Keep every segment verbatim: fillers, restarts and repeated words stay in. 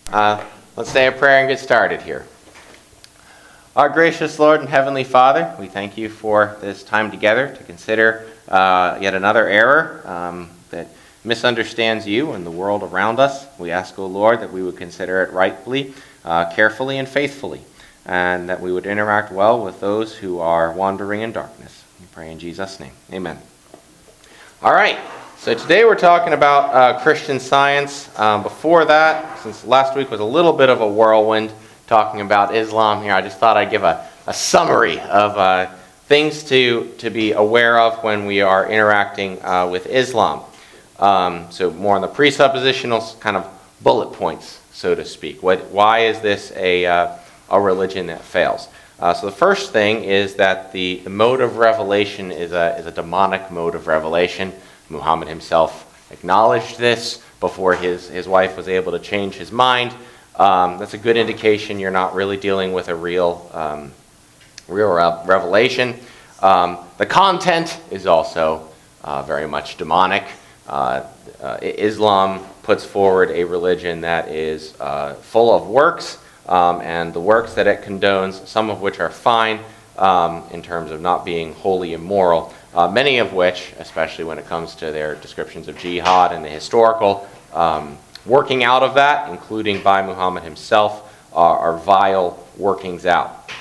Uh, let's say a prayer and get started here. Our gracious Lord and Heavenly Father, we thank you for this time together to consider uh, yet another error um, that misunderstands you and the world around us. We ask, O Lord, that we would consider it rightly, uh, carefully, and faithfully, and that we would interact well with those who are wandering in darkness. We pray in Jesus' name. Amen. All right. So today we're talking about uh, Christian Science. Um, before that, since last week was a little bit of a whirlwind talking about Islam here, I just thought I'd give a, a summary of uh, things to, to be aware of when we are interacting uh, with Islam. Um, so more on the presuppositional kind of bullet points, so to speak. What, why is this a, uh, a religion that fails? Uh, so the first thing is that the, the mode of revelation is a, is a demonic mode of revelation. Muhammad himself acknowledged this before his, his wife was able to change his mind. Um, that's a good indication you're not really dealing with a real, um, real re- revelation. Um, the content is also uh, very much demonic. Uh, uh, Islam puts forward a religion that is uh, full of works, um, and the works that it condones, some of which are fine um, in terms of not being wholly immoral. Uh, many of which, especially when it comes to their descriptions of jihad and the historical um, working out of that, including by Muhammad himself, uh, are vile workings out.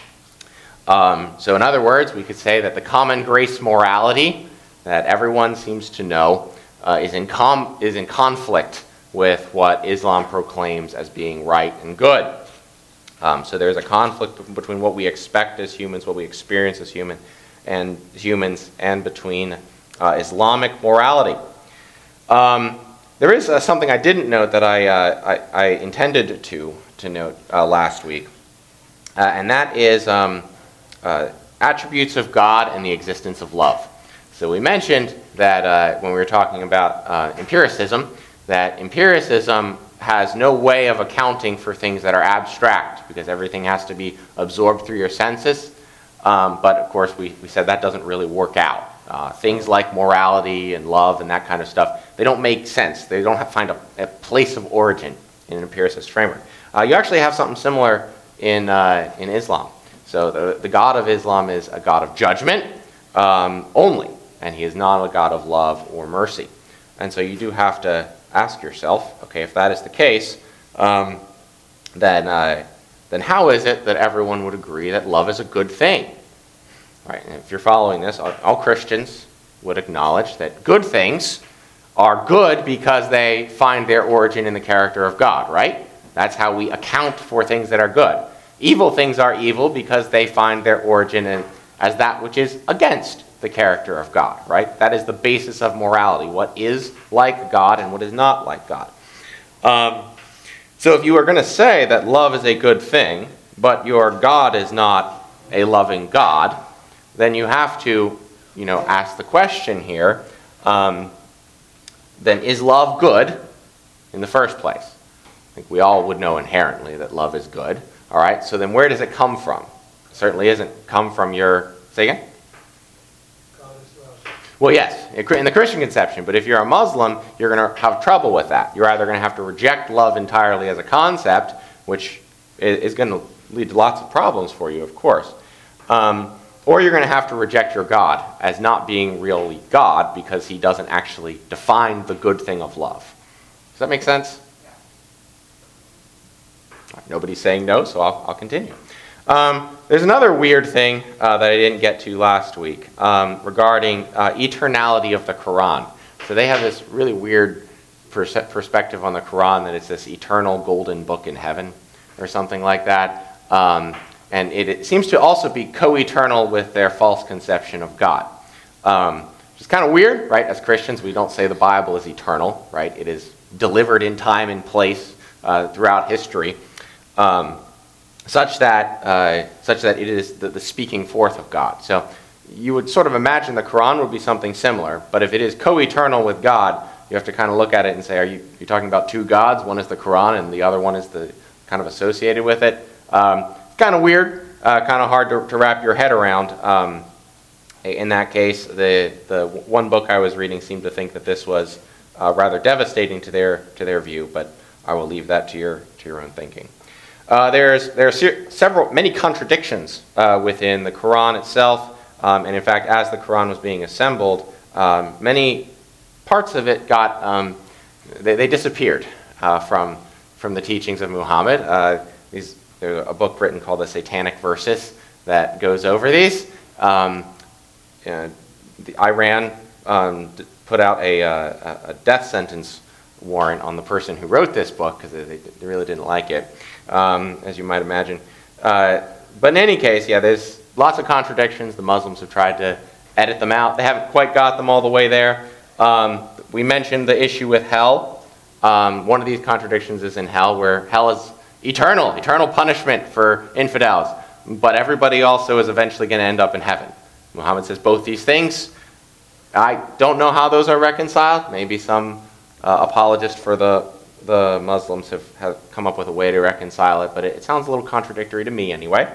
Um, so in other words, we could say that the common grace morality that everyone seems to know uh, is in com- is in conflict with what Islam proclaims as being right and good. Um, so there's a conflict between what we expect as humans, what we experience as human, and humans, and between uh, Islamic morality. Um, there is uh, something I didn't note that I, uh, I, I intended to to note uh, last week, uh, and that is um, uh, attributes of God and the existence of love. So we mentioned that uh, when we were talking about uh, empiricism, that empiricism has no way of accounting for things that are abstract, because everything has to be absorbed through your senses. Um, but of course, we, we said that doesn't really work out. Uh, things like morality and love and that kind of stuff, they don't make sense. They don't have, find a, a place of origin in an empiricist framework. Uh, you actually have something similar in uh, in Islam. So the, the God of Islam is a God of judgment um, only, and he is not a God of love or mercy. And so you do have to ask yourself, okay, if that is the case, um, then... Uh, then how is it that everyone would agree that love is a good thing? Right? And if you're following this, all Christians would acknowledge that good things are good because they find their origin in the character of God, right? That's how we account for things that are good. Evil things are evil because they find their origin in, as that which is against the character of God, right? That is the basis of morality, what is like God and what is not like God. Um, So if you are going to say that love is a good thing, but your God is not a loving God, then you have to, you know, ask the question here, um, then is love good in the first place? I think we all would know inherently that love is good. All right, so then where does it come from? It certainly isn't come from your, say again? Well, yes, in the Christian conception, but if you're a Muslim, you're going to have trouble with that. You're either going to have to reject love entirely as a concept, which is going to lead to lots of problems for you, of course, um, or you're going to have to reject your God as not being really God because he doesn't actually define the good thing of love. Does that make sense? Right, nobody's saying no, so I'll, I'll continue. Um, there's another weird thing uh, that I didn't get to last week um, regarding uh, eternality of the Quran. So they have this really weird pers- perspective on the Quran that it's this eternal golden book in heaven or something like that. Um, and it, it seems to also be co-eternal with their false conception of God. Um, which is kind of weird, right? As Christians, we don't say the Bible is eternal, right? It is delivered in time and place uh, throughout history. Um, Such that, uh, such that it is the, the speaking forth of God. So you would sort of imagine the Quran would be something similar, but if it is co-eternal with God, you have to kind of look at it and say, are you you talking about two gods? One is the Quran and the other one is the kind of associated with it. Um, it's kind of weird, uh, kind of hard to, to wrap your head around. Um, in that case, the the one book I was reading seemed to think that this was uh, rather devastating to their to their view, but I will leave that to your to your own thinking. Uh, there's there are se- several many contradictions uh, within the Quran itself, um, and in fact, as the Quran was being assembled, um, many parts of it got um, they, they disappeared uh, from from the teachings of Muhammad. Uh, these there's a book written called the Satanic Verses that goes over these. Um, uh, the Iran um, put out a, uh, a death sentence warrant on the person who wrote this book because they, they really didn't like it, um, as you might imagine. Uh, but in any case, yeah, there's lots of contradictions. The Muslims have tried to edit them out. They haven't quite got them all the way there. Um, we mentioned the issue with hell. Um, one of these contradictions is in hell, where hell is eternal, eternal punishment for infidels. But everybody also is eventually going to end up in heaven. Muhammad says both these things. I don't know how those are reconciled. Maybe some uh, apologist for the the Muslims have, have come up with a way to reconcile it, but it, it sounds a little contradictory to me anyway.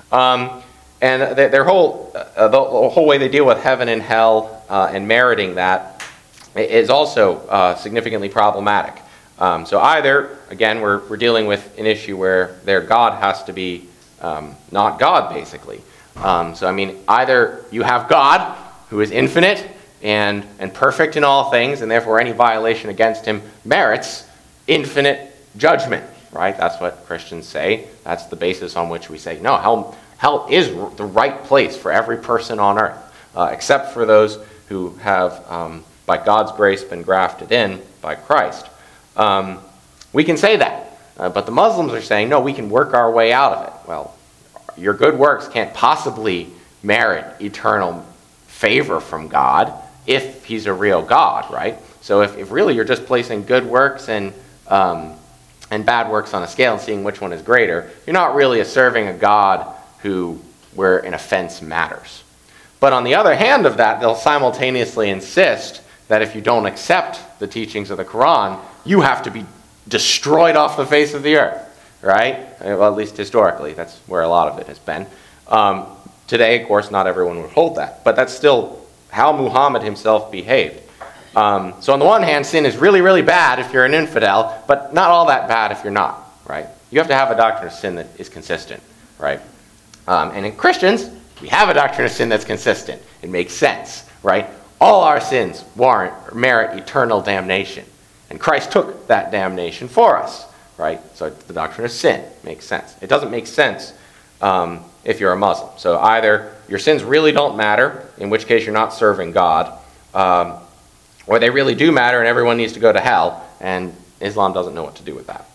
Um, and their, their whole uh, the, the whole way they deal with heaven and hell uh, and meriting that is also uh, significantly problematic. Um, so either, again, we're we're dealing with an issue where their God has to be um, not God, basically. Um, so I mean, either you have God, who is infinite and and perfect in all things, and therefore any violation against him merits infinite judgment, right? That's what Christians say. That's the basis on which we say, no, hell, hell is the right place for every person on earth, uh, except for those who have, um, by God's grace, been grafted in by Christ. Um, we can say that, uh, but the Muslims are saying, no, we can work our way out of it. Well, your good works can't possibly merit eternal favor from God if he's a real God, right? So if, if really you're just placing good works and um, and bad works on a scale and seeing which one is greater, you're not really serving a God who where an offense matters. But on the other hand of that, they'll simultaneously insist that if you don't accept the teachings of the Quran, you have to be destroyed off the face of the earth, right? Well, at least historically, that's where a lot of it has been. Um, today, of course, not everyone would hold that, but that's still how Muhammad himself behaved. Um, so on the one hand, sin is really, really bad if you're an infidel, but not all that bad if you're not, right? You have to have a doctrine of sin that is consistent, right? Um, and in Christians, we have a doctrine of sin that's consistent. It makes sense, right? All our sins warrant or merit eternal damnation. And Christ took that damnation for us, right? So the doctrine of sin makes sense. It doesn't make sense um, if you're a Muslim. So either your sins really don't matter, in which case you're not serving God, um, or they really do matter and everyone needs to go to hell, and Islam doesn't know what to do with that.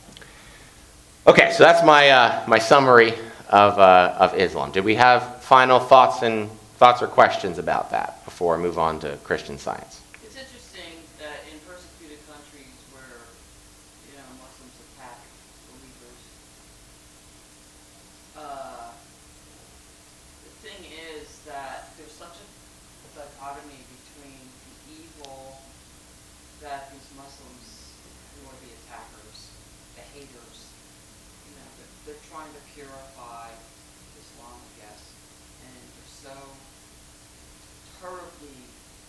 Okay, so that's my uh, my summary of uh, of Islam. Did we have final thoughts and thoughts or questions about that before I move on to Christian Science? It's interesting that in persecuted countries where, you know, Muslims attack believers, uh, the thing is that there's such a dichotomy between the evil that these Muslims, who are the attackers, the haters, you know, they're, they're trying to purify Islam, I guess, and they're so terribly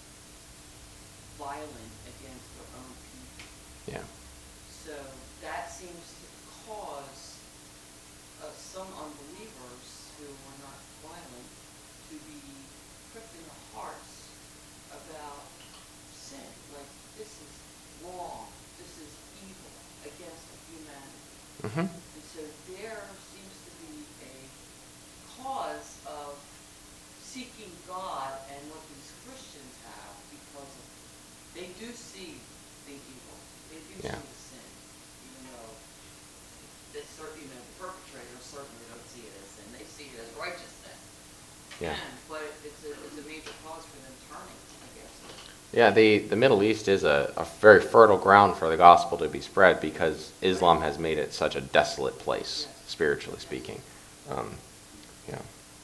violent against their own people. Yeah. So that seems to cause uh, some unbelievers who are not violent to be pricked in the hearts about sin. Like, this is wrong, this is evil against humanity. Mm-hmm. And so there seems to be a cause of seeking God and what these Christians have, because of, they do see the evil, they do Yeah. see the sin, even though they certainly, you know, the perpetrators certainly don't see it as sin, they see it as righteousness. Yeah. And, but it's a, it's a major cause for them turning, I guess. Yeah, the, the Middle East is a, a very fertile ground for the gospel to be spread because Islam has made it such a desolate place, Yes. spiritually speaking. Um, yeah.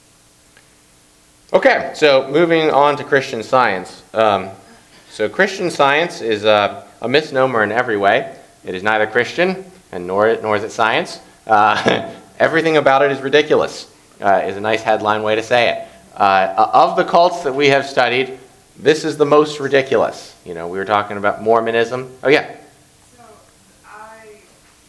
Okay, so moving on to Christian Science. Um, so Christian Science is a, a misnomer in every way. It is neither Christian, and nor, nor is it science. Uh, everything about it is ridiculous, uh, is a nice headline way to say it. Uh, of the cults that we have studied, this is the most ridiculous. You know, we were talking about Mormonism. Oh, yeah. So I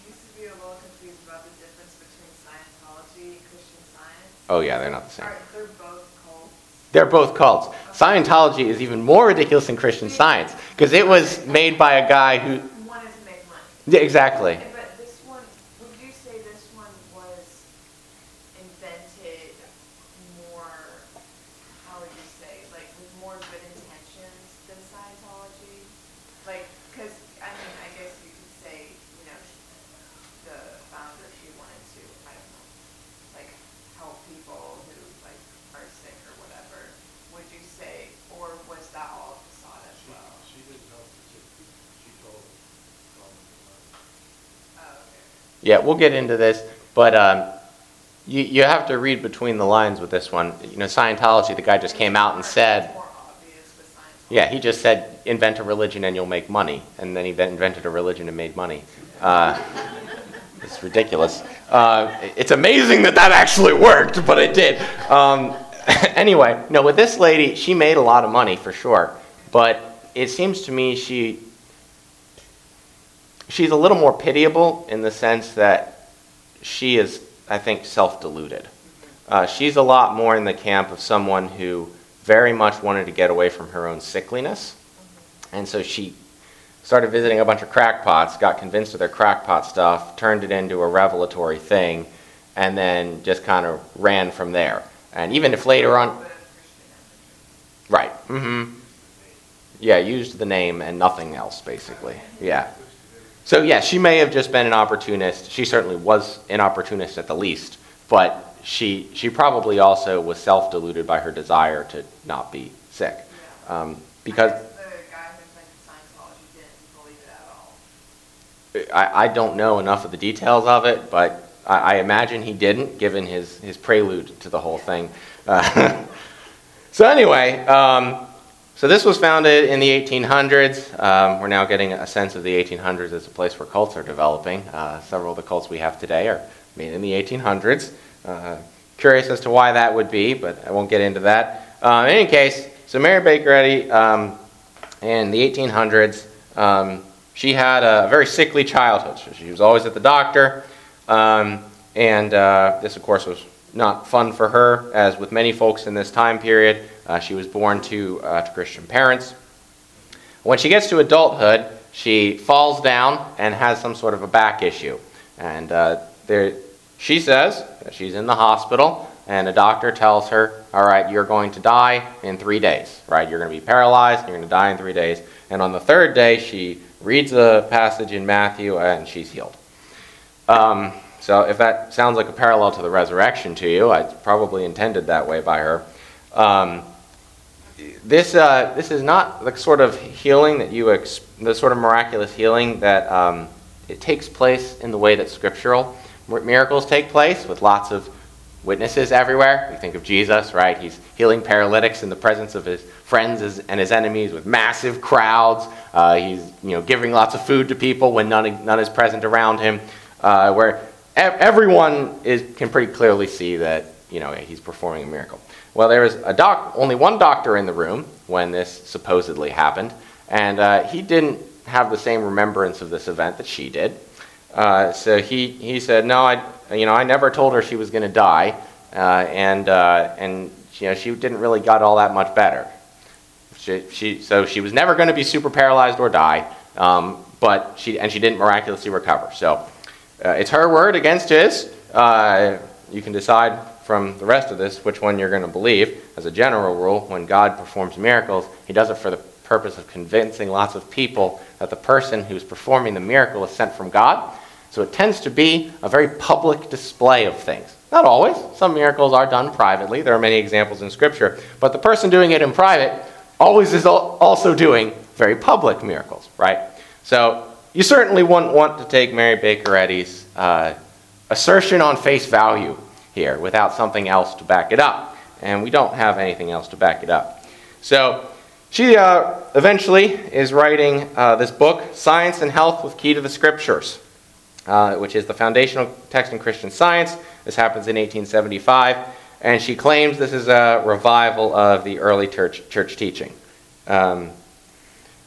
confused about the difference between Scientology and Christian Science. Oh yeah, they're not the same. Are, they're both cults. They're both cults. Scientology is even more ridiculous than Christian Science because it was made by a guy who... One is to make money. Yeah, exactly. But this one, would you say this one was invented more, how would you say, like with more good intentions than Scientology? Like, because, I mean, I guess you could say, you know, the founder, she wanted to, I don't know, like help people who like are sick or whatever. Would you say, or was that all facade as She, well? she didn't help the sick people. She told them, come and learn. Oh, okay. Yeah, we'll get into this, but um, you, you have to read between the lines with this one. You know, Scientology, the guy just came out and said... It's more obvious with Scientology. Yeah, he just said, invent a religion and you'll make money. And then he then invented a religion and made money. Uh, it's ridiculous. Uh, it's amazing that that actually worked, but it did. Um, anyway, no, with this lady, she made a lot of money for sure. But it seems to me she she's a little more pitiable in the sense that she is, I think, self-deluded. Uh, she's a lot more in the camp of someone who very much wanted to get away from her own sickliness. And so she started visiting a bunch of crackpots, got convinced of their crackpot stuff, turned it into a revelatory thing, and then just kind of ran from there. And even if later on... Right. Mm-hmm. Yeah, used the name and nothing else, basically. Yeah. So, yeah, she may have just been an opportunist. She certainly was an opportunist at the least, but she she probably also was self-deluded by her desire to not be sick. Um, because... The guy who invented Scientology didn't believe it at all. I, I don't know enough of the details of it, but I, I imagine he didn't, given his, his prelude to the whole thing. Uh, so anyway, um, so this was founded in the eighteen hundreds. Um, we're now getting a sense of the eighteen hundreds as a place where cults are developing. Uh, several of the cults we have today are made in the eighteen hundreds. Uh, curious as to why that would be, but I won't get into that. Uh, in any case, so Mary Baker Eddy, um, in the eighteen hundreds, um, she had a very sickly childhood. So she was always at the doctor, um, and uh, this, of course, was not fun for her, as with many folks in this time period. Uh, she was born to, uh, to Christian parents. When she gets to adulthood, she falls down and has some sort of a back issue. And uh, there, she says that she's in the hospital, and a doctor tells her, all right, you're going to die in three days, right? You're going to be paralyzed, and you're going to die in three days. And on the third day, she reads a passage in Matthew, and she's healed. Um, so if that sounds like a parallel to the resurrection to you, it's probably intended that way by her. Um, this uh, this is not the sort of healing that you, ex- the sort of miraculous healing that um, it takes place in the way that scriptural miracles take place, with lots of witnesses everywhere. We think of Jesus, right? He's healing paralytics in the presence of his friends and his enemies with massive crowds. Uh, he's you know giving lots of food to people when none none is present around him. Uh, where ev- everyone is can pretty clearly see that you know he's performing a miracle. Well, there was a doc, only one doctor in the room when this supposedly happened, and uh, he didn't have the same remembrance of this event that she did. Uh, so he, he said, no, I you know I never told her she was going to die, uh, and uh, and you know she didn't really got all that much better. She, she so she was never going to be super paralyzed or die, um, but she and she didn't miraculously recover. So uh, it's her word against his. Uh, you can decide from the rest of this which one you're going to believe. As a general rule, when God performs miracles, he does it for the purpose of convincing lots of people that the person who's performing the miracle is sent from God. So it tends to be a very public display of things. Not always. Some miracles are done privately. There are many examples in Scripture. But the person doing it in private always is also doing very public miracles, right? So you certainly wouldn't want to take Mary Baker Eddy's uh, assertion on face value here without something else to back it up. And we don't have anything else to back it up. So she uh, eventually is writing uh, this book, Science and Health with Key to the Scriptures, uh, which is the foundational text in Christian Science. This happens in eighteen seventy-five, and she claims this is a, a revival of the early church, church teaching. Um,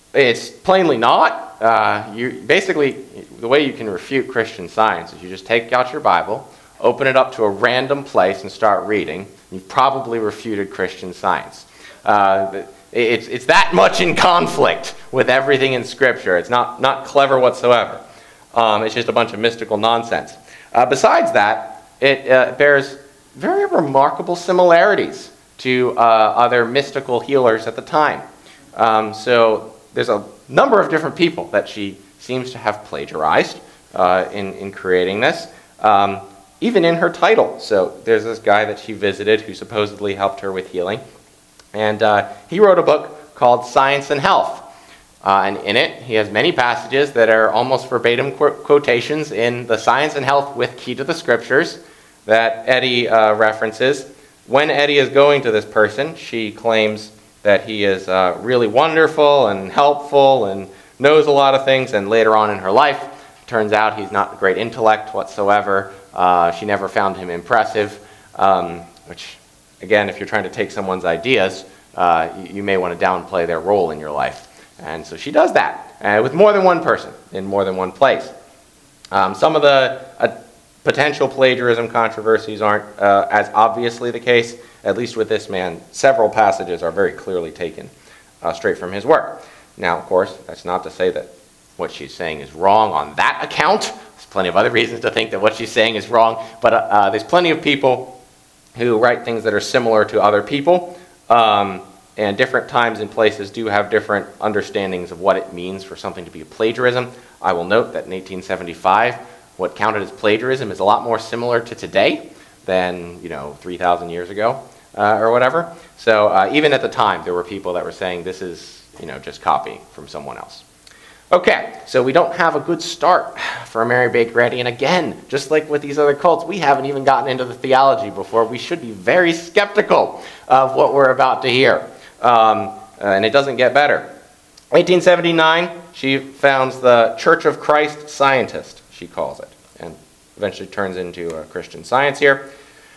It's plainly not. Uh, you basically, the way you can refute Christian Science is you just take out your Bible, open it up to a random place, and start reading. You've probably refuted Christian Science. Uh, it's it's that much in conflict with everything in Scripture. It's not not clever whatsoever. Um, it's just a bunch of mystical nonsense. Uh, besides that, it uh, bears very remarkable similarities to uh, other mystical healers at the time. Um, so there's a number of different people that she seems to have plagiarized uh, in, in creating this, um, even in her title. So there's this guy that she visited who supposedly helped her with healing, and uh, he wrote a book called Science and Health. Uh, and in it, he has many passages that are almost verbatim qu- quotations in the Science and Health with Key to the Scriptures that Eddie uh, references. When Eddie is going to this person, she claims that he is uh, really wonderful and helpful and knows a lot of things, and later on in her life, turns out he's not a great intellect whatsoever. Uh, she never found him impressive, um, which, again, if you're trying to take someone's ideas, uh, you, you may want to downplay their role in your life. And so she does that uh, with more than one person in more than one place. Um, some of the uh, potential plagiarism controversies aren't uh, as obviously the case. At least with this man, several passages are very clearly taken uh, straight from his work. Now, of course, that's not to say that what she's saying is wrong on that account. There's plenty of other reasons to think that what she's saying is wrong, but uh, there's plenty of people who write things that are similar to other people. Um, And different times and places do have different understandings of what it means for something to be a plagiarism. I will note that in eighteen seventy-five, what counted as plagiarism is a lot more similar to today than, you know, three thousand years ago uh, or whatever. So uh, even at the time, there were people that were saying this is, you know, just copying from someone else. Okay, so we don't have a good start for Mary Baker Eddy. And again, just like with these other cults, we haven't even gotten into the theology before. We should be very skeptical of what we're about to hear. Um, uh, and it doesn't get better. eighteen seventy-nine, she founds the Church of Christ Scientist, she calls it, and eventually turns into a Christian Science here.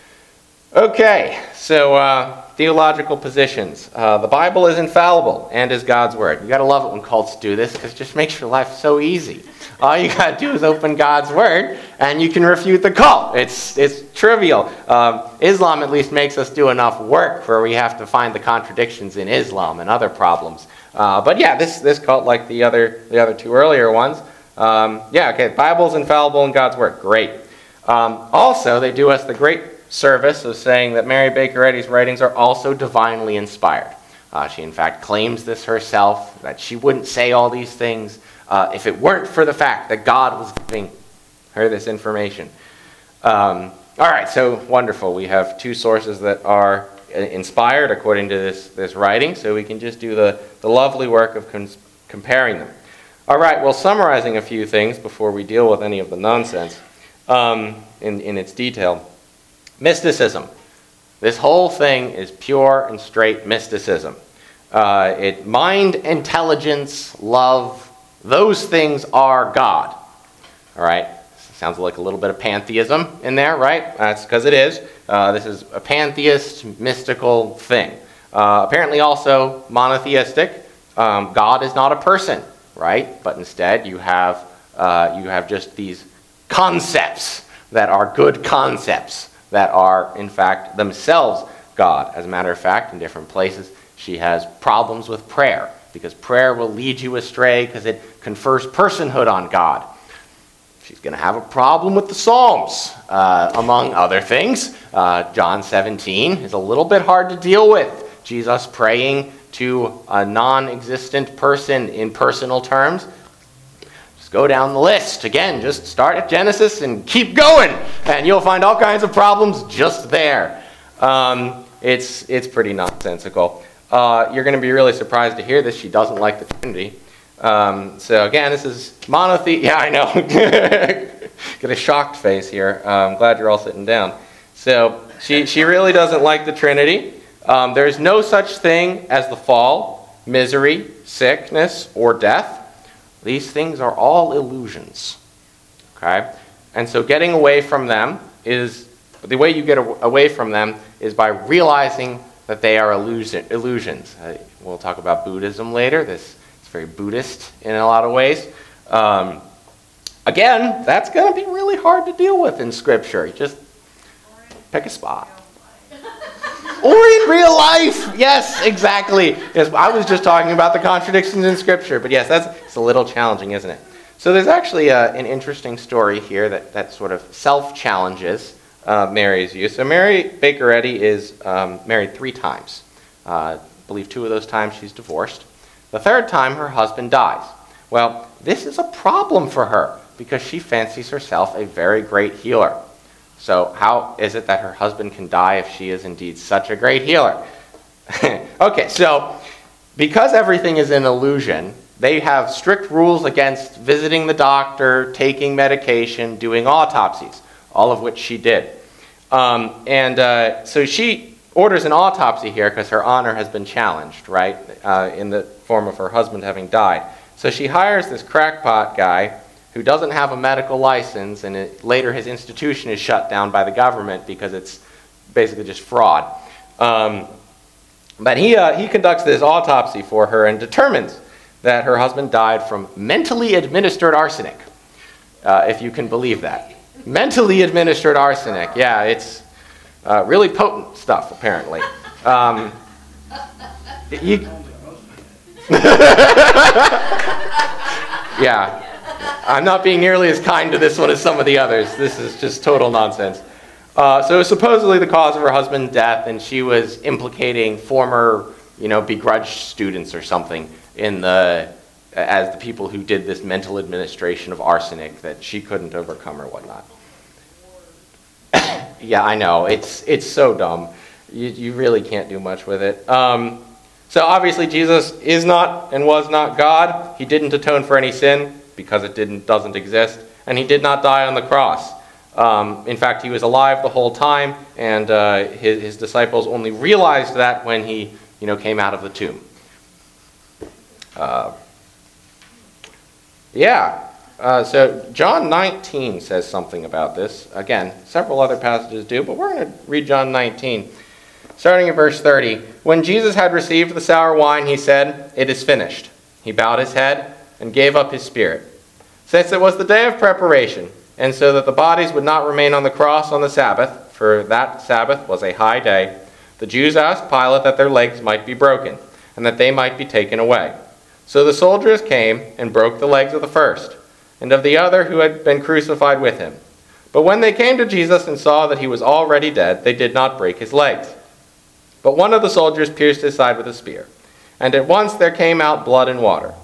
Okay, so uh, theological positions. Uh, the Bible is infallible and is God's Word. You got to love it when cults do this because it just makes your life so easy. All you got to do is open God's Word and you can refute the cult. It's it's trivial. Um, Islam at least makes us do enough work where we have to find the contradictions in Islam and other problems. Uh, but yeah, this this cult, like the other the other two earlier ones, um, yeah, okay, the Bible's infallible and God's Word. Great. Um, also, they do us the great service of saying that Mary Baker Eddy's writings are also divinely inspired. Uh, she, in fact, claims this herself, that she wouldn't say all these things uh, if it weren't for the fact that God was giving her this information. Um, all right, so wonderful. We have two sources that are inspired according to this, this writing, so we can just do the, the lovely work of cons- comparing them. All right, well, summarizing a few things before we deal with any of the nonsense um, in, in its detail. Mysticism. This whole thing is pure and straight mysticism. Uh, it mind, intelligence, love, those things are God. All right? Sounds like a little bit of pantheism in there, right? That's because it is. Uh, this is a pantheist, mystical thing. Uh, apparently also monotheistic. Um, God is not a person, right? But instead you have uh, you have just these concepts that are good concepts, that are, in fact, themselves God. As a matter of fact, in different places, she has problems with prayer, because prayer will lead you astray because it confers personhood on God. She's going to have a problem with the Psalms, uh, among other things. Uh, John seventeen is a little bit hard to deal with. Jesus praying to a non-existent person in personal terms. Go down the list. Again, just start at Genesis and keep going, and you'll find all kinds of problems just there. Um, it's it's pretty nonsensical. Uh, you're going to be really surprised to hear this. She doesn't like the Trinity. Um, so again, this is monothe. Yeah, I know. Get a shocked face here. Uh, I'm glad you're all sitting down. So she she really doesn't like the Trinity. Um, there is no such thing as the fall, misery, sickness, or death. These things are all illusions, okay? And so getting away from them is, the way you get away from them is by realizing that they are illusion, illusions. Uh, we'll talk about Buddhism later. This is very Buddhist in a lot of ways. Um, again, that's going to be really hard to deal with in Scripture. You just pick a spot. Or in real life. Yes, exactly. Yes, I was just talking about the contradictions in Scripture. But yes, that's it's a little challenging, isn't it? So there's actually a, an interesting story here that, that sort of self-challenges uh, Mary's view. So Mary Baker Eddy is um, married three times. Uh, I believe two of those times she's divorced. The third time her husband dies. Well, this is a problem for her because she fancies herself a very great healer. So how is it that her husband can die if she is indeed such a great healer? Okay, so because everything is an illusion, they have strict rules against visiting the doctor, taking medication, doing autopsies, all of which she did. Um, and uh, so she orders an autopsy here because her honor has been challenged, right, uh, in the form of her husband having died. So she hires this crackpot guy who doesn't have a medical license, and it, later his institution is shut down by the government because it's basically just fraud. Um, but he, uh, he conducts this autopsy for her and determines that her husband died from mentally administered arsenic, uh, if you can believe that. Mentally administered arsenic, yeah, it's uh, really potent stuff, apparently. Um, you, yeah. I'm not being nearly as kind to this one as some of the others. This is just total nonsense. Uh, so it was supposedly the cause of her husband's death, and she was implicating former, you know, begrudged students or something in the as the people who did this mental administration of arsenic that she couldn't overcome or whatnot. Yeah, I know. It's it's so dumb. You you really can't do much with it. Um, so obviously Jesus is not and was not God. He didn't atone for any sin, because it didn't doesn't exist, and he did not die on the cross. Um, in fact, he was alive the whole time, and uh, his, his disciples only realized that when he, you know, came out of the tomb. Uh, yeah. Uh, so John nineteen says something about this. Again, several other passages do, but we're going to read John nineteen, starting in verse thirty. When Jesus had received the sour wine, he said, "It is finished." He bowed his head and gave up his spirit. Since it was the day of preparation, and so that the bodies would not remain on the cross on the Sabbath, for that Sabbath was a high day, the Jews asked Pilate that their legs might be broken, and that they might be taken away. So the soldiers came and broke the legs of the first, and of the other who had been crucified with him. But when they came to Jesus and saw that he was already dead, they did not break his legs. But one of the soldiers pierced his side with a spear, and at once there came out blood and water.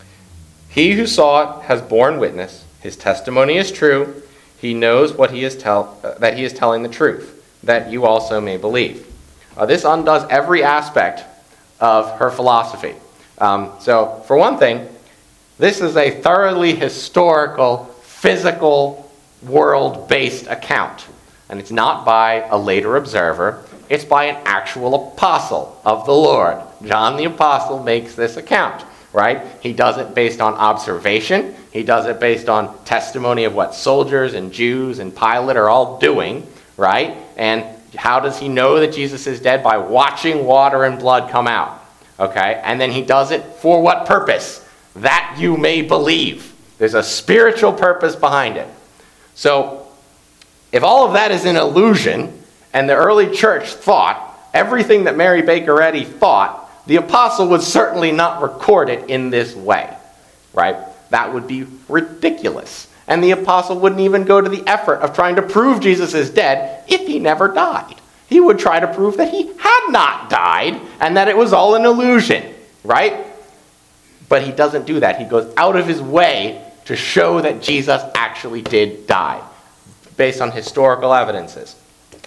He who saw it has borne witness. His testimony is true. He knows what he is tell uh, that he is telling the truth, that you also may believe. Uh, this undoes every aspect of her philosophy. Um, so, for one thing, this is a thoroughly historical, physical, world-based account. And it's not by a later observer. It's by an actual apostle of the Lord. John the Apostle makes this account. Right? He does it based on observation. He does it based on testimony of what soldiers and Jews and Pilate are all doing, right? And how does he know that Jesus is dead? By watching water and blood come out, okay? And then he does it for what purpose? That you may believe. There's a spiritual purpose behind it. So, if all of that is an illusion, and the early church thought everything that Mary Baker Eddy thought, the apostle would certainly not record it in this way, right? That would be ridiculous. And the apostle wouldn't even go to the effort of trying to prove Jesus is dead if he never died. He would try to prove that he had not died and that it was all an illusion, right? But he doesn't do that. He goes out of his way to show that Jesus actually did die, based on historical evidences.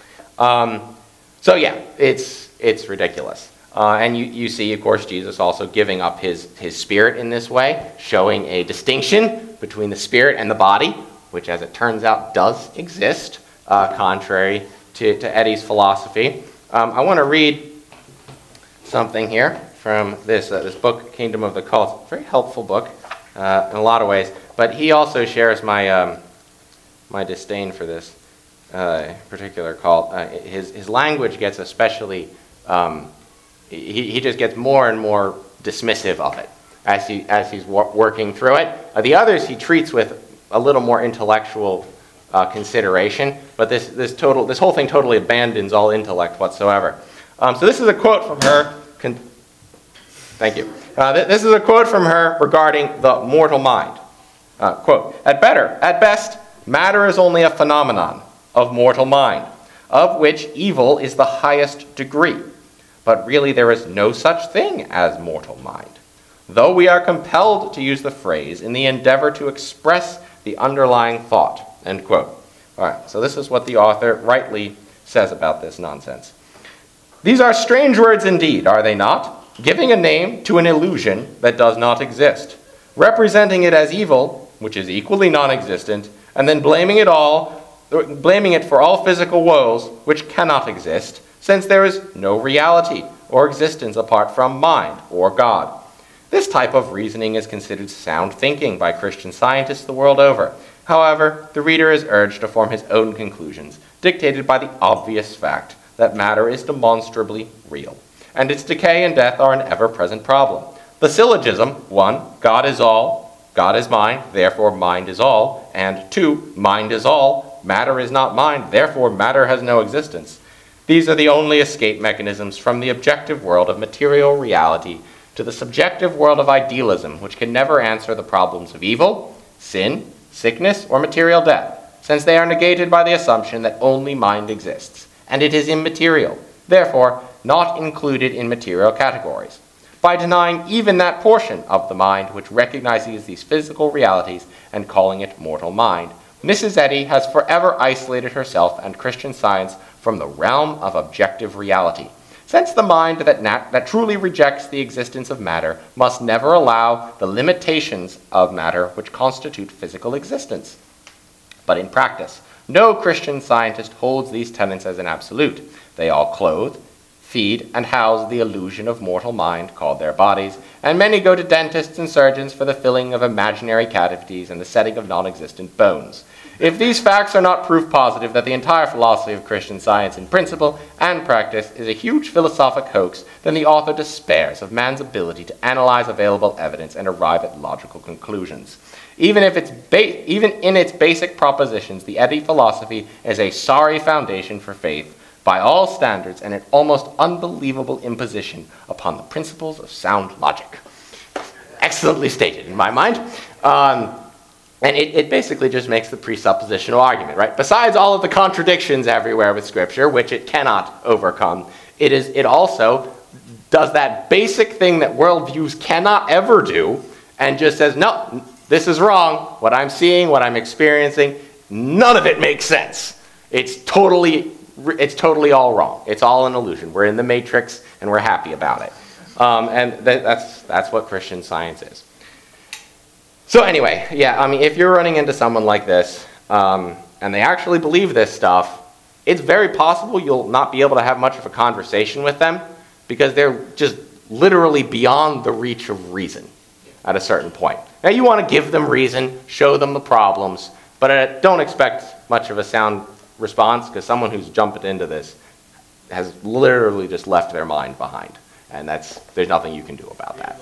Um, so yeah, it's it's ridiculous. Uh, and you, you see, of course, Jesus also giving up his, his spirit in this way, showing a distinction between the spirit and the body, which, as it turns out, does exist, uh, contrary to, to Eddy's philosophy. Um, I want to read something here from this uh, this book, Kingdom of the Cults. Very helpful book uh, in a lot of ways. But he also shares my um, my disdain for this uh, particular cult. Uh, his his language gets especially. Um, He, he just gets more and more dismissive of it. as he as he's wor- working through it. Uh, the others he treats with a little more intellectual uh, consideration, but this this total this whole thing totally abandons all intellect whatsoever. Um, so this is a quote from her. Con- Thank you. Uh, th- this is a quote from her regarding the mortal mind. Uh, quote, at better, at best, matter is only a phenomenon of mortal mind, of which evil is the highest degree. But really there is no such thing as mortal mind, though we are compelled to use the phrase in the endeavor to express the underlying thought, end quote. All right, so this is what the author rightly says about this nonsense. These are strange words indeed, are they not? Giving a name to an illusion that does not exist, representing it as evil, which is equally non-existent, and then blaming it all, blaming it for all physical woes which cannot exist, since there is no reality or existence apart from mind or God. This type of reasoning is considered sound thinking by Christian scientists the world over. However, the reader is urged to form his own conclusions, dictated by the obvious fact that matter is demonstrably real, and its decay and death are an ever-present problem. The syllogism, one, God is all, God is mind, therefore mind is all, and two, mind is all, matter is not mind, therefore matter has no existence. These are the only escape mechanisms from the objective world of material reality to the subjective world of idealism, which can never answer the problems of evil, sin, sickness, or material death, since they are negated by the assumption that only mind exists, and it is immaterial, therefore not included in material categories. By denying even that portion of the mind which recognizes these physical realities and calling it mortal mind, Missus Eddy has forever isolated herself and Christian Science from the realm of objective reality, since the mind that, nat- that truly rejects the existence of matter must never allow the limitations of matter which constitute physical existence. But in practice, no Christian scientist holds these tenets as an absolute. They all clothe, feed, and house the illusion of mortal mind called their bodies, and many go to dentists and surgeons for the filling of imaginary cavities and the setting of non-existent bones. If these facts are not proof positive that the entire philosophy of Christian Science in principle and practice is a huge philosophic hoax, then the author despairs of man's ability to analyze available evidence and arrive at logical conclusions. Even if it's ba- even in its basic propositions, the Eddy philosophy is a sorry foundation for faith by all standards and an almost unbelievable imposition upon the principles of sound logic. Excellently stated in my mind. Um, And it, it basically just makes the presuppositional argument, right? Besides all of the contradictions everywhere with Scripture, which it cannot overcome, it is it also does that basic thing that worldviews cannot ever do, and just says, no, this is wrong. What I'm seeing, what I'm experiencing, none of it makes sense. It's totally, it's totally all wrong. It's all an illusion. We're in the matrix, and we're happy about it. Um, and th- that's that's what Christian Science is. So anyway, yeah, I mean, if you're running into someone like this, um, and they actually believe this stuff, it's very possible you'll not be able to have much of a conversation with them, because they're just literally beyond the reach of reason at a certain point. Now, you want to give them reason, show them the problems, but uh, don't expect much of a sound response, because someone who's jumping into this has literally just left their mind behind, and that's there's nothing you can do about that.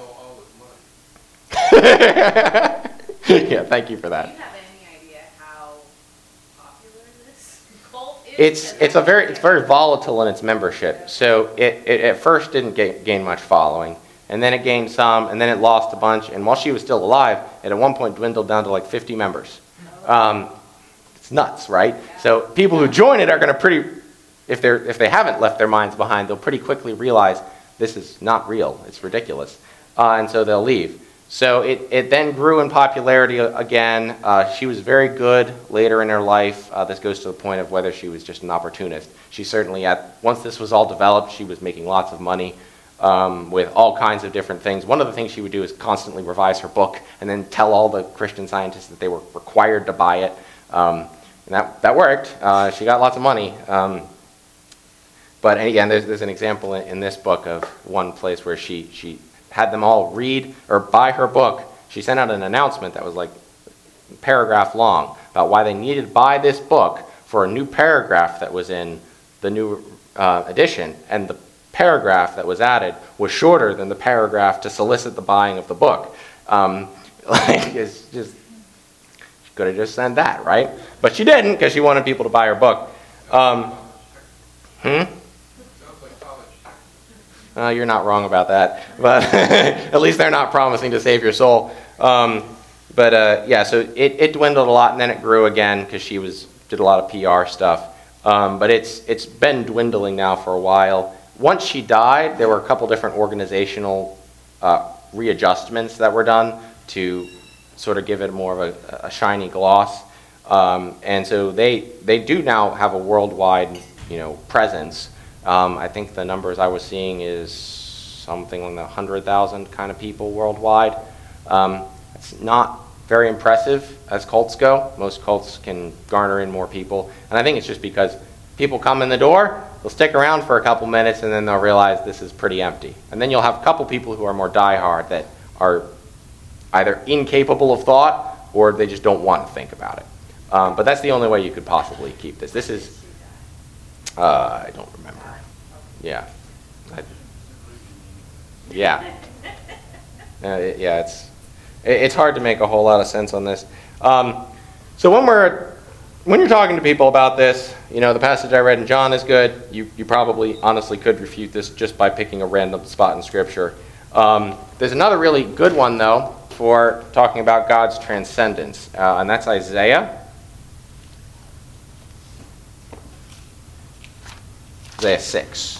Yeah, thank you for that. Do you have any idea how popular this cult is? It's it's a very it's very volatile in its membership. So it, it at first didn't gain, gain much following, and then it gained some, and then it lost a bunch. And while she was still alive, it at one point dwindled down to like fifty members. Um, it's nuts, right? So people who join it are going to pretty, if they're if they haven't left their minds behind, they'll pretty quickly realize this is not real. It's ridiculous, uh, and so they'll leave. So it, it then grew in popularity again. Uh, she was very good later in her life. Uh, this goes to the point of whether she was just an opportunist. She certainly, at once this was all developed, she was making lots of money um, with all kinds of different things. One of the things she would do is constantly revise her book and then tell all the Christian scientists that they were required to buy it. Um, and that, that worked. Uh, she got lots of money. Um, but again, there's, there's an example in, in this book of one place where she... she had them all read or buy her book. She sent out an announcement that was like a paragraph long about why they needed to buy this book for a new paragraph that was in the new uh, edition. And the paragraph that was added was shorter than the paragraph to solicit the buying of the book. Um, like, it's just, she could have just sent that, right? But she didn't, because she wanted people to buy her book. Um, hmm? Sounds like college. Uh, you're not wrong about that, but at least they're not promising to save your soul. Um, but uh, yeah, so it, it dwindled a lot, and then it grew again because she was did a lot of P R stuff. Um, but it's it's been dwindling now for a while. Once she died, there were a couple different organizational uh, readjustments that were done to sort of give it more of a, a shiny gloss. Um, and so they they do now have a worldwide, you know, presence. Um, I think the numbers I was seeing is something in the one hundred thousand kind of people worldwide. Um, it's not very impressive as cults go. Most cults can garner in more people. And I think it's just because people come in the door, they'll stick around for a couple minutes, and then they'll realize this is pretty empty. And then you'll have a couple people who are more diehard that are either incapable of thought or they just don't want to think about it. Um, but that's the only way you could possibly keep this. This is, uh, I don't remember. Yeah. I, yeah. Uh, it- yeah, it's it- it's hard to make a whole lot of sense on this. Um, so when we're when you're talking to people about this, you know, the passage I read in John is good. You you probably honestly could refute this just by picking a random spot in Scripture. Um, there's another really good one though for talking about God's transcendence, uh, and that's Isaiah. Isaiah six.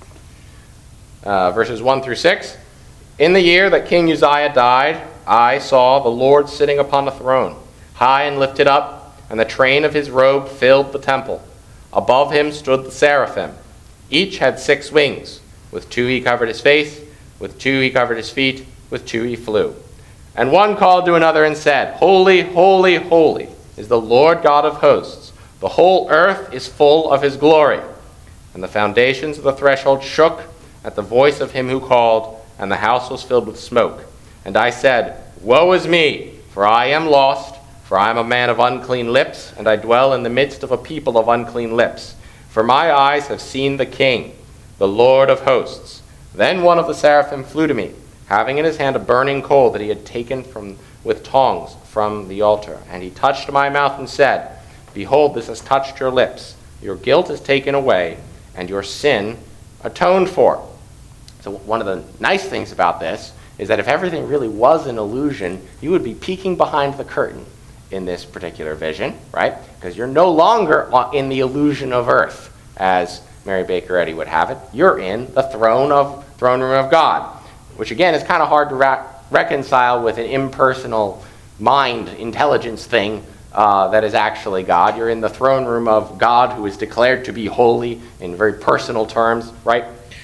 Uh, verses one through six. In the year that King Uzziah died, I saw the Lord sitting upon a throne, high and lifted up, and the train of his robe filled the temple. Above him stood the seraphim. Each had six wings. With two he covered his face, with two he covered his feet, with two he flew. And one called to another and said, Holy, holy, holy is the Lord God of hosts. The whole earth is full of his glory. And the foundations of the threshold shook at the voice of him who called, and the house was filled with smoke. And I said, Woe is me, for I am lost, for I am a man of unclean lips, and I dwell in the midst of a people of unclean lips. For my eyes have seen the King, the Lord of hosts. Then one of the seraphim flew to me, having in his hand a burning coal that he had taken from with tongs from the altar. And he touched my mouth and said, Behold, this has touched your lips. Your guilt is taken away, and your sin atoned for. So one of the nice things about this is that if everything really was an illusion, you would be peeking behind the curtain in this particular vision, right? Because you're no longer in the illusion of earth, as Mary Baker Eddy would have it. You're in the throne of throne room of God, which again is kind of hard to ra- reconcile with an impersonal mind intelligence thing uh, that is actually God. You're in the throne room of God, who is declared to be holy in very personal terms, right?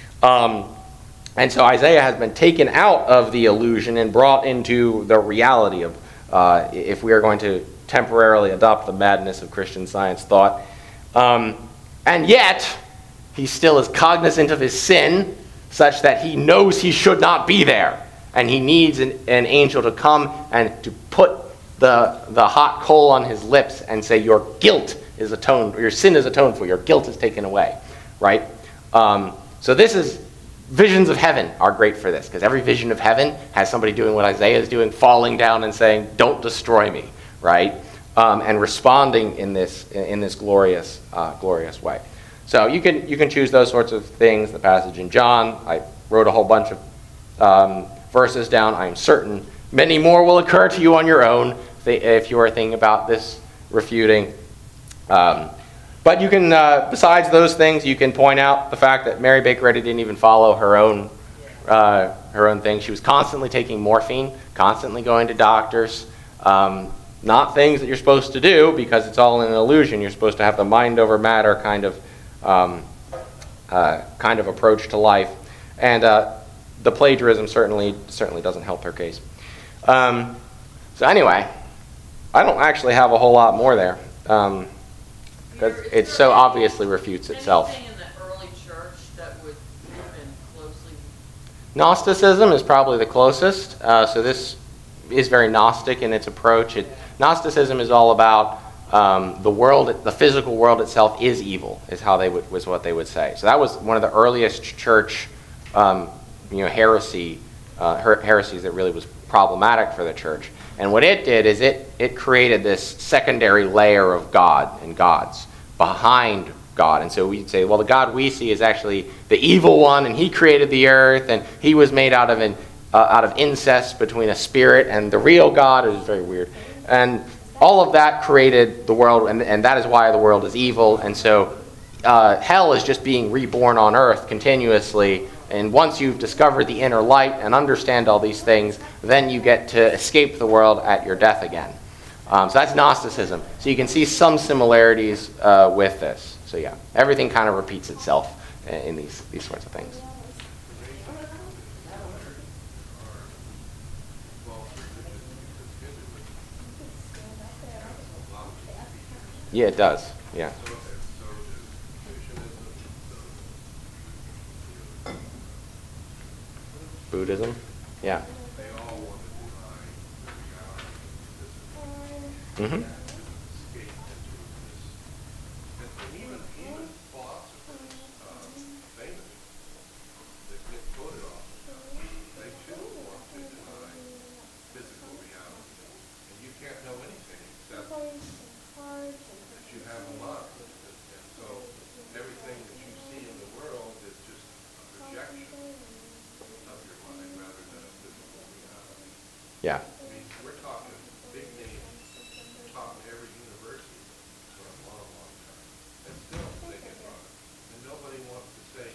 Um, And so Isaiah has been taken out of the illusion and brought into the reality of, uh, if we are going to temporarily adopt the madness of Christian Science thought. Um, and yet, he still is cognizant of his sin, such that he knows he should not be there. And he needs an, an angel to come and to put the, the hot coal on his lips and say, your guilt is atoned, your sin is atoned for, your guilt is taken away, right? Um, so this is... Visions of heaven are great for this, because every vision of heaven has somebody doing what Isaiah is doing, falling down and saying, don't destroy me, right? Um, and responding in this in this glorious uh, glorious way. So you can you can choose those sorts of things. The passage in John, I wrote a whole bunch of um, verses down. I am certain many more will occur to you on your own if you are thinking about this refuting. Um, But you can, uh, besides those things, you can point out the fact that Mary Baker Eddy didn't even follow her own uh, her own thing. She was constantly taking morphine, constantly going to doctors. Um, not things that you're supposed to do because it's all an illusion. You're supposed to have the mind over matter kind of um, uh, kind of approach to life. And uh, the plagiarism certainly certainly doesn't help her case. Um, so anyway, I don't actually have a whole lot more there. Um, Because it so obviously refutes itself. Anything in the early church that would even closely... Gnosticism is probably the closest. Uh, so this is very Gnostic in its approach. It, Gnosticism is all about um, the world, the physical world itself is evil, is how they would, was what they would say. So that was one of the earliest church, um, you know, heresy, uh, her- heresies that really was problematic for the church. And what it did is it, it created this secondary layer of God and gods behind God. And so we'd say, well, the God we see is actually the evil one, and he created the earth, and he was made out of an, uh, out of incest between a spirit and the real God. It was very weird. And all of that created the world, and, and that is why the world is evil. And so uh, hell is just being reborn on earth continuously. And once you've discovered the inner light and understand all these things, then you get to escape the world at your death again. Um, so that's Gnosticism. So you can see some similarities uh, with this. So yeah, everything kind of repeats itself in these, these sorts of things. Yeah, it does. Yeah. Buddhism? Yeah. Mm-hmm. Yeah. I mean, we're talking big names, top of every university for a long, long time. And still, they get on it. And nobody wants to say.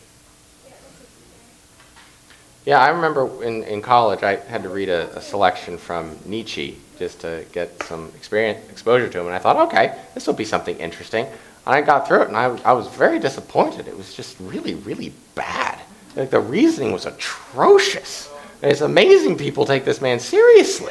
Yeah, I remember in, in college I had to read a, a selection from Nietzsche just to get some experience, exposure to him. And I thought, okay, this will be something interesting. And I got through it, and I, I was very disappointed. It was just really, really bad. Like, the reasoning was atrocious. And it's amazing people take this man seriously.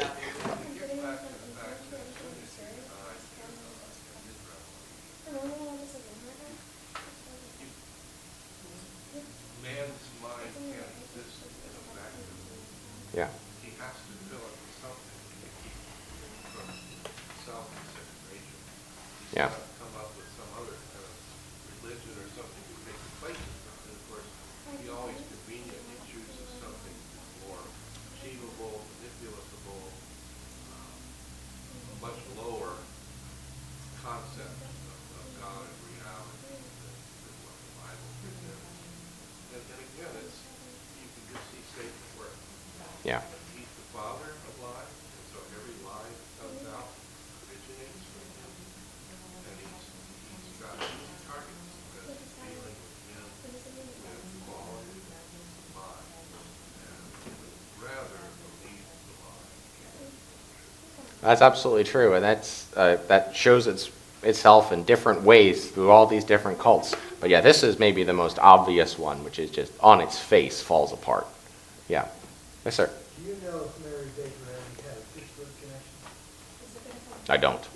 Man's mind can't exist in a vacuum. Yeah. He has to fill it with something to keep from self-disintegration. He's Yeah. got to come up with some other kind of religion or something to take the place of something. Of course, he always conveniently chooses something more achievable, manipulatable, um, a much lower concept of, of God and reality than, than what the Bible presents. And, and again, it's, you can just see Satan at work. Yeah. He's the father of lies, and so every lie that comes out originates from him. And he's, he's got easy targets because he's dealing with men with quality of mind and would rather believe the lie. That's absolutely true, and that's uh, that shows its itself in different ways through all these different cults. But yeah, this is maybe the most obvious one, which is just on its face falls apart. Yeah. Yes, sir. Do you know if Mary Baker Eddy had a Pittsburgh connection? I don't.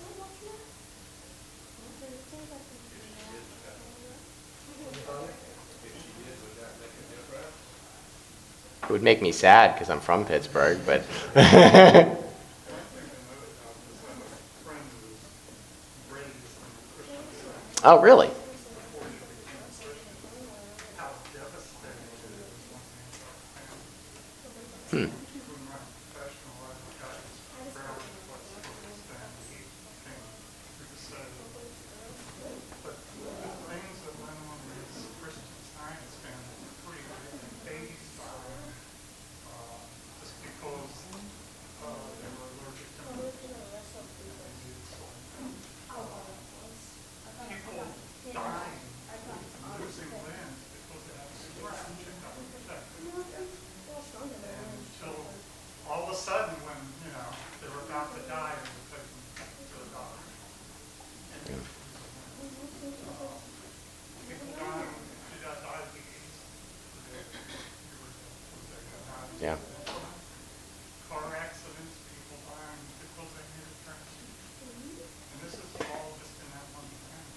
It would make me sad because I'm from Pittsburgh, but oh, really? Hmm. All of a sudden, when, you know, they were about to die, they were taken to the doctor. And, uh, people dying, who got diabetes. Yeah. Car accidents, people dying because they needed transfusion. And this is all just in that one family.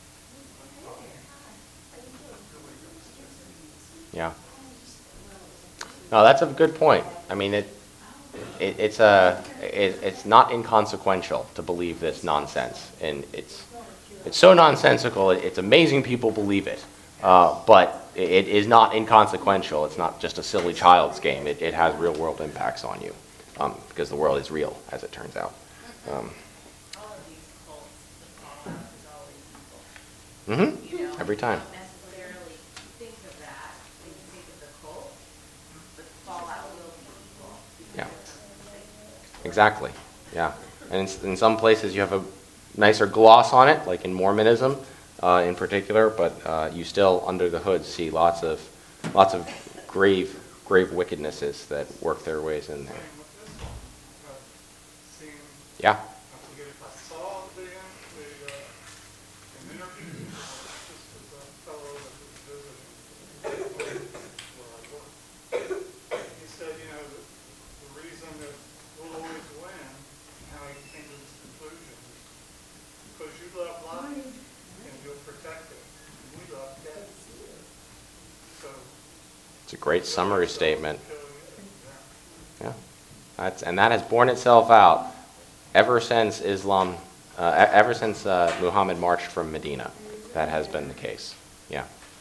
Really good. Yeah. No, that's a good point. I mean, it it, it's a it, it's not inconsequential to believe this nonsense, and it's it's so nonsensical. It, it's amazing people believe it, uh, but it is not inconsequential. It's not just a silly child's game. It, it has real world impacts on you, um, because the world is real, as it turns out. Um, All of these cults, the fallout is always evil. mhm. You know, Every time. You don't necessarily think of that when you think of the cult, but the fallout will be evil. because Yeah. it comes from Satan. Exactly. Yeah. And in, in some places you have a nicer gloss on it, like in Mormonism uh, in particular, but uh, you still under the hood see lots of lots of grave grave wickednesses that work their ways in there. Same with this one. I've seen, Yeah. I forget if I saw the, the, uh, an interview, uh, this was a fellow that was visiting where I work. He said, you know, the, the reason that we'll always win, and how he came to this conclusion, is because you love life and you'll protect it. And we love death. So. It's a great summary statement. kill you. Yeah. Yeah. That's, and that has borne itself out ever since Islam, uh, e- ever since uh, Muhammad marched from Medina. That has been the case. Yeah.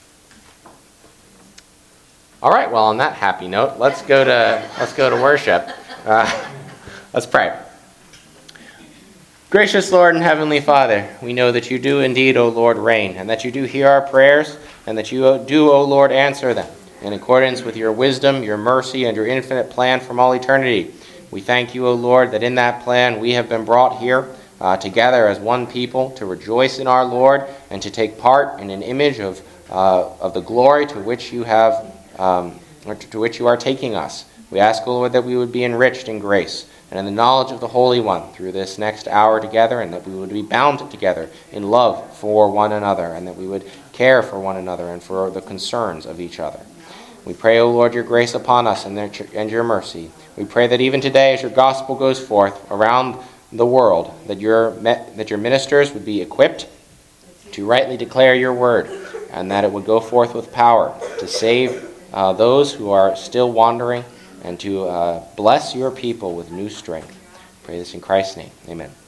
All right. Well, on that happy note, let's go to let's go to worship. Uh, let's pray. Gracious Lord and Heavenly Father, we know that you do indeed, O Lord, reign, and that you do hear our prayers, and that you do, O Lord, answer them in accordance with your wisdom, your mercy, and your infinite plan from all eternity. We thank you, O Lord, that in that plan we have been brought here uh, together as one people to rejoice in our Lord and to take part in an image of uh, of the glory to which you have um, or to which you are taking us. We ask, O Lord, that we would be enriched in grace and in the knowledge of the Holy One through this next hour together, and that we would be bound together in love for one another, and that we would care for one another and for the concerns of each other. We pray, O Lord, your grace upon us and and your mercy. We pray that even today, as your gospel goes forth around the world, that your that your ministers would be equipped to rightly declare your word, and that it would go forth with power to save uh, those who are still wandering, and to uh, bless your people with new strength. Pray this in Christ's name. Amen.